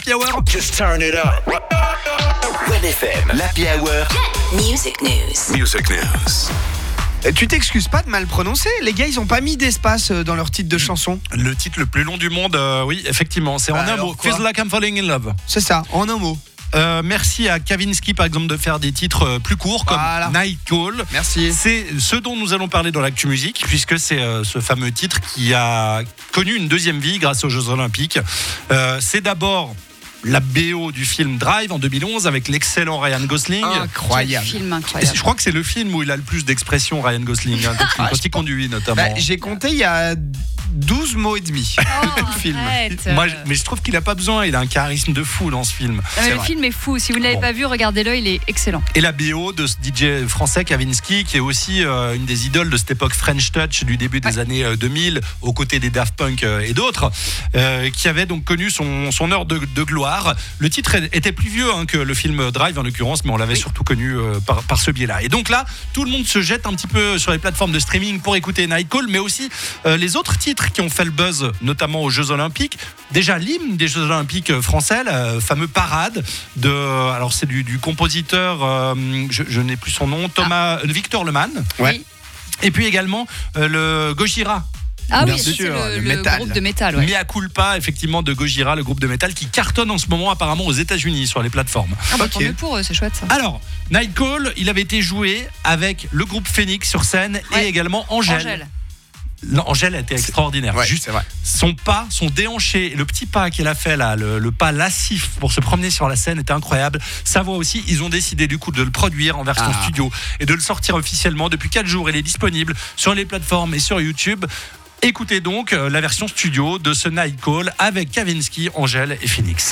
l'Happy Hour. Just turn it up. Red FM, l'Happy Hour. Music News. Tu t'excuses pas de mal prononcer. Les gars, ils ont pas mis d'espace dans leur titre de chanson. Le titre le plus long du monde, oui, effectivement, c'est en un Alors mot. quoi ? Feels like I'm falling in love. C'est ça, en un mot. Merci à Kavinsky par exemple de faire des titres plus courts comme Voilà. Night Call. Merci. C'est ce dont nous allons parler dans l'actu musique puisque c'est ce fameux titre qui a connu une deuxième vie grâce aux Jeux Olympiques. C'est d'abord la BO du film Drive en 2011 avec l'excellent Ryan Gosling. Incroyable. Quel film incroyable. Je crois que c'est le film où il a le plus d'expression, Ryan Gosling, quand il conduit notamment. Bah, j'ai compté il y a 12 mots et demi. Oh, film. arrête. Mais je trouve qu'il n'a pas besoin, il a un charisme de fou dans ce film. Non, mais c'est le vrai. film est fou. Si vous ne l'avez Bon. pas vu, regardez-le, il est excellent. Et la BO de ce DJ français Kavinsky, qui est aussi une des idoles de cette époque French Touch du début des années 2000, aux côtés des Daft Punk et d'autres, qui avait donc connu son heure de gloire. Le titre était plus vieux que le film Drive en l'occurrence, mais on l'avait surtout connu par ce biais-là. Et donc là, tout le monde se jette un petit peu sur les plateformes de streaming pour écouter Night Call, mais aussi les autres titres qui ont fait le buzz, notamment aux Jeux Olympiques. Déjà l'hymne des Jeux Olympiques français, le fameux Parade alors c'est du compositeur, je n'ai plus son nom, Victor Lemann. Ouais. Oui. Et puis également le Gojira. Ah Bien oui, ça, sûr, c'est le le métal. groupe de métal. Ouais. Mea culpa, effectivement, de Gojira, le groupe de métal qui cartonne en ce moment apparemment aux États-Unis sur les plateformes. Ah bah, Ok. tant mieux pour eux, c'est chouette ça. Alors, Night Call, il avait été joué avec le groupe Phoenix sur scène et Ouais. également Angèle. Angèle était extraordinaire. Ouais, Juste c'est vrai. son pas, son déhanché, le petit pas qu'elle a fait là, le pas lascif pour se promener sur la scène était incroyable. Sa voix aussi, ils ont décidé du coup de le produire en version studio et de le sortir officiellement depuis 4 jours. Il est disponible sur les plateformes et sur YouTube. Écoutez donc la version studio de ce Night Call avec Kavinsky, Angèle et Phoenix.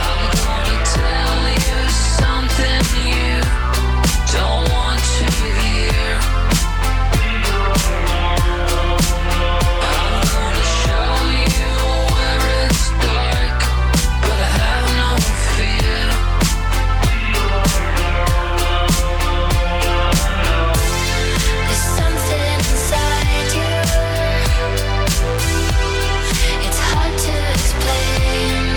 There's something inside you. It's hard to explain.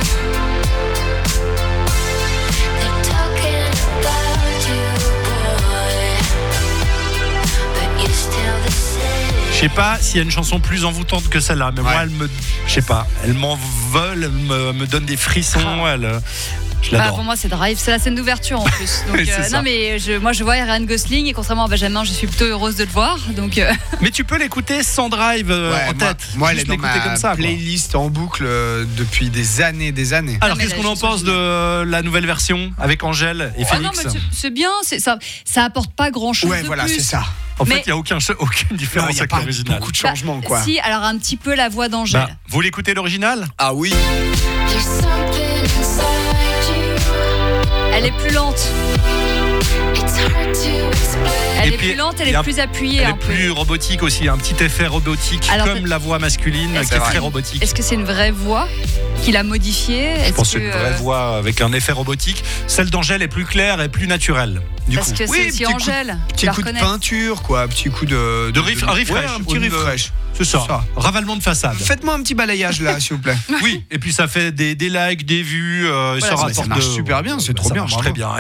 They're talking about you, boy, but you're still the same. Je sais pas s'il y a une chanson plus envoûtante que celle-là, mais moi, elle m'envole, elle me donne des frissons, je Ah, l'adore. pour moi, c'est Drive. C'est la scène d'ouverture en plus. Donc, Oui, c'est ça. non, mais moi, je vois Ryan Gosling et contrairement à Benjamin, je suis plutôt heureuse de le voir. Donc, Mais tu peux l'écouter sans Drive en tête. Moi, elle est Juste dans l'écouter ma comme ça, quoi. playlist en boucle depuis des années. Alors, Non, mais qu'est-ce la qu'on en chanson pense de la nouvelle version avec Angèle et ah non, Félix? mais c'est bien. Ça apporte pas grand-chose Ouais, de voilà, plus. c'est ça. En fait, mais- il n'y a aucune Non, différence il y a avec pas l'original. beaucoup de Bah, changements, quoi. Si, alors un petit peu la voix d'Angèle. Vous l'écoutez l'original? Ah oui. There's something inside you. Elle est plus lente. It's hard to explain. Elle Et est puis, plus lente, elle il y a- est plus appuyée Elle un est peu. plus robotique aussi, il y a un petit effet robotique Alors, comme la voix masculine est-ce qui est que très c'est- robotique. Est-ce que c'est une vraie voix qu'il a modifiée? Je pense que c'est une vraie voix avec un effet robotique. Celle d'Angèle est plus claire et plus naturelle. Du Parce coup. que Oui, c'est aussi petit coup- Angèle. Petit Tu la coup de reconnais. peinture, quoi. Petit coup de Un refresh. Ouais, un petit Une- refresh. C'est ça. C'est ça. Ravalement de façade. Faites-moi un petit balayage là, s'il vous plaît. Oui, et puis ça fait des likes, des vues, ça ça rapporte marche super bien, c'est trop ça bien, marche bravo. très bien.